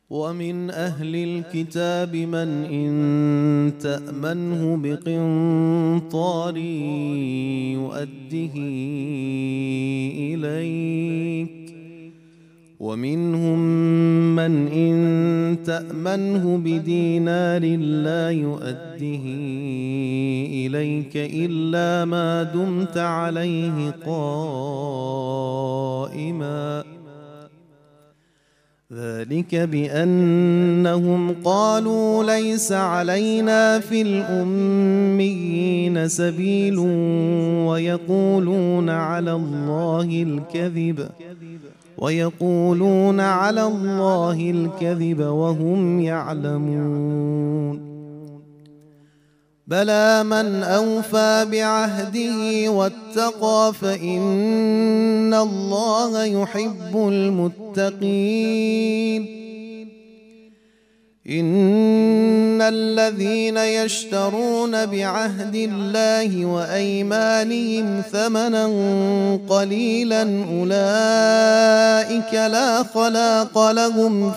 ومن أهل الكتاب من إن تأمنه بقنطار يؤده إليك، ومنهم من إن تأمنه بدينار لا يؤده إليك إلا ما دمت عليه قائما، ذلك بأنهم قالوا ليس علينا في الأميين سبيل ويقولون على الله الكذب وهم يعلمون. بلى من أوفى بعهده واتقى فإن الله يحب المتقين. إن الذين يشترون بعهد الله وأيمانهم ثمنا قليلا أولئك لا خلاق لهم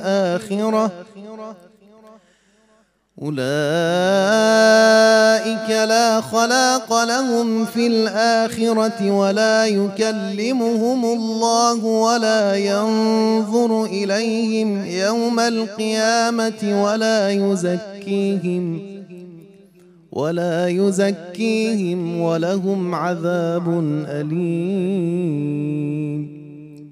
في الآخرة ولا يكلمهم الله ولا ينظر إليهم يوم القيامة ولا يزكيهم ولهم عذاب أليم.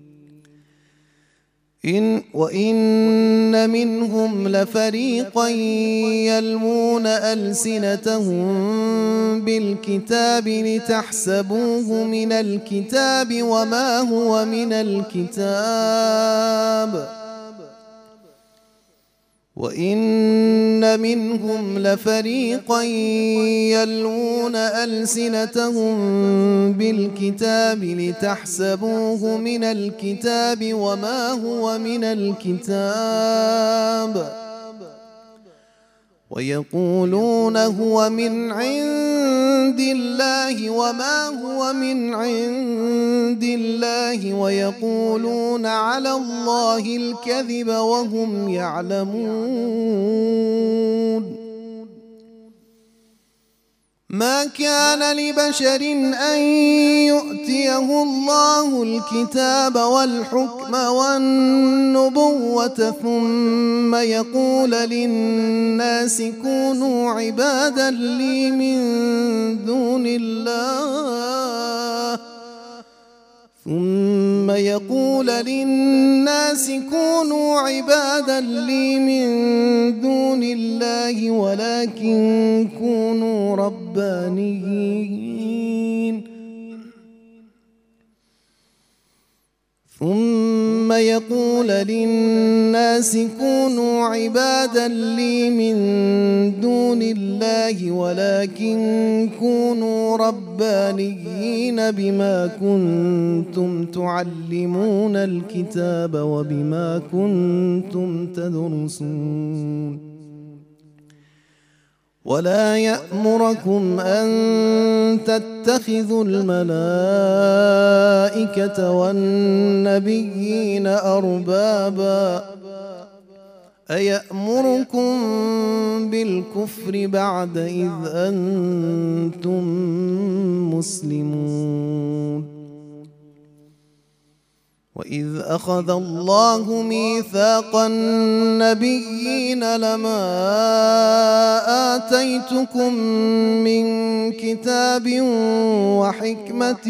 وإن منهم لفريقا يلوون ألسنتهم بالكتاب لتحسبوه من الكتاب وما هو من الكتاب، وإن منهم لفريقا يلوون ألسنتهم بالكتاب لتحسبوه من الكتاب وما هو من الكتاب ويقولون هو من عند الله وما هو من عند الله ويقولون على الله الكذب وهم يعلمون. ما كان لبشر أن يؤتيه الله الكتاب والحكم والنبوة ثم يقول للناس كونوا عبادا لي من دون الله ولكن كونوا ربانيين بما كنتم تعلمون الكتاب وبما كنتم تدرسون. ولا يأمركم أن تتخذوا الملائكة والنبيين أربابا أيأمركم بالكفر بعد إذ أنتم مسلمون. وإذ أخذ الله ميثاق النبيين لما آتيتكم من كتاب وحكمة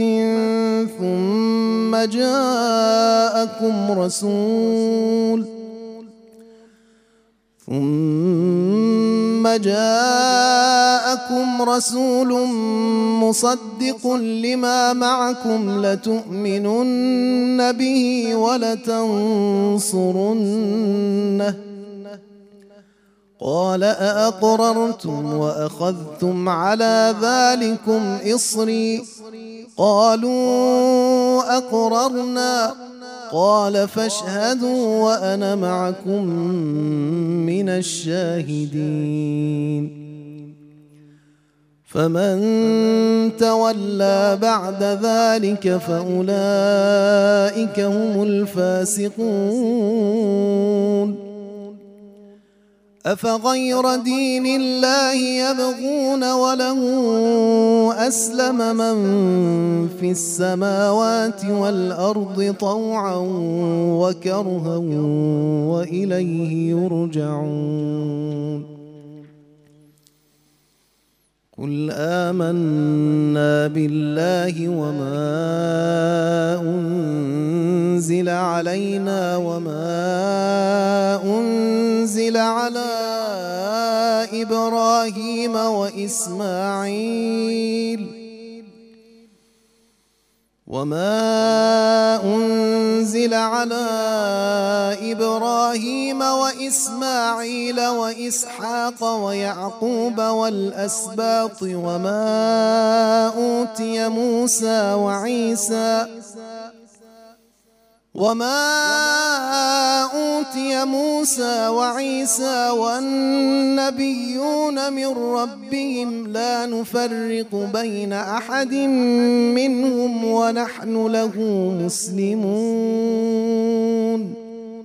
ثم جاءكم رسول مصدق لما معكم لتؤمنن به ولتنصرنه قال أأقررتم وأخذتم على ذلكم إصري قالوا أقررنا قال فاشهدوا وأنا معكم من الشاهدين. فمن تولى بعد ذلك فأولئك هم الفاسقون. أفغير دين الله يبغون وله أسلم من في السماوات والأرض طوعا وكرها وإليه يرجعون قل آمنا بالله وما أنزل علينا وما أنزل على إبراهيم وإسماعيل وإسحاق ويعقوب والأسباط وما أوتي موسى وعيسى والنبيون من ربهم لا نفرق بين أحد منهم ونحن له مسلمون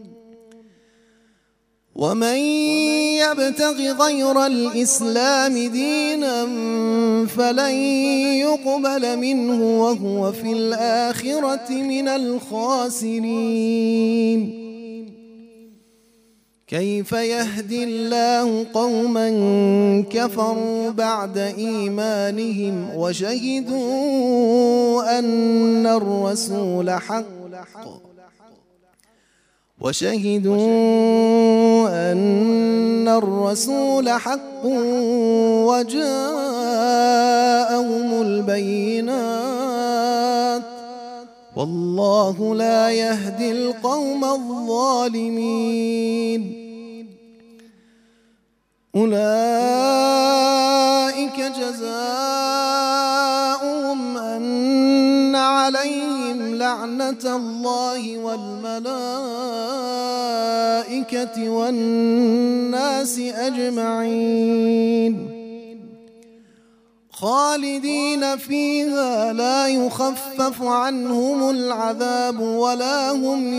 ومن يبتغ غير الإسلام دينا فلن يقبل منه وهو في الآخرة من الخاسرين كيف يهدي الله قوما كفروا بعد إيمانهم وشهدوا أن الرسول حق وجاءهم البينات والله لا يهدي القوم الظالمين أولئك جزاؤهم أن عليهم لعنة الله والملائكة والناس أجمعين خالدين فيها لا يخفف عنهم العذاب ولا هم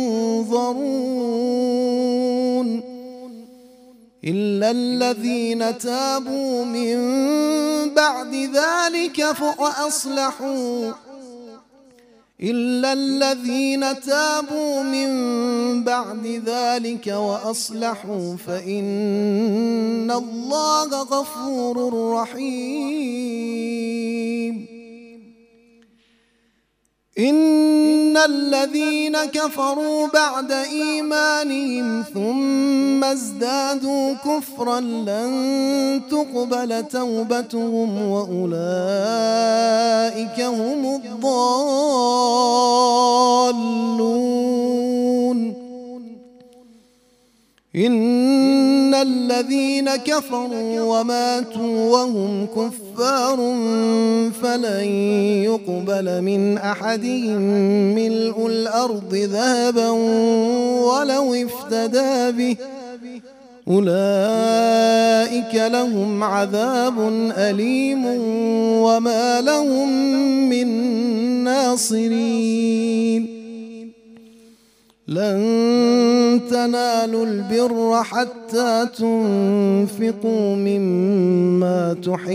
ينظرون إلا الذين تابوا من بعد ذلك وأصلحوا فإن الله غفور رحيم إن الذين كفروا بعد إيمانهم ثم ازدادوا كفرا لن تقبل توبتهم وأولئك هم الضالون إن الذين كفروا وماتوا وهم كفار فلن يقبل من أحدهم ملء الأرض ذهبا ولو افتدى به أولئك لهم عذاب أليم وما لهم من ناصرين لن تنالوا البر حتى تنفقوا مما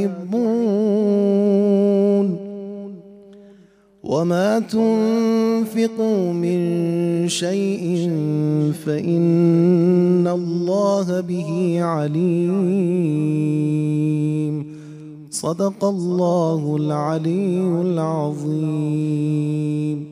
تحبون وما تنفقوا من شيء فإن الله به عليم صدق الله العلي العظيم.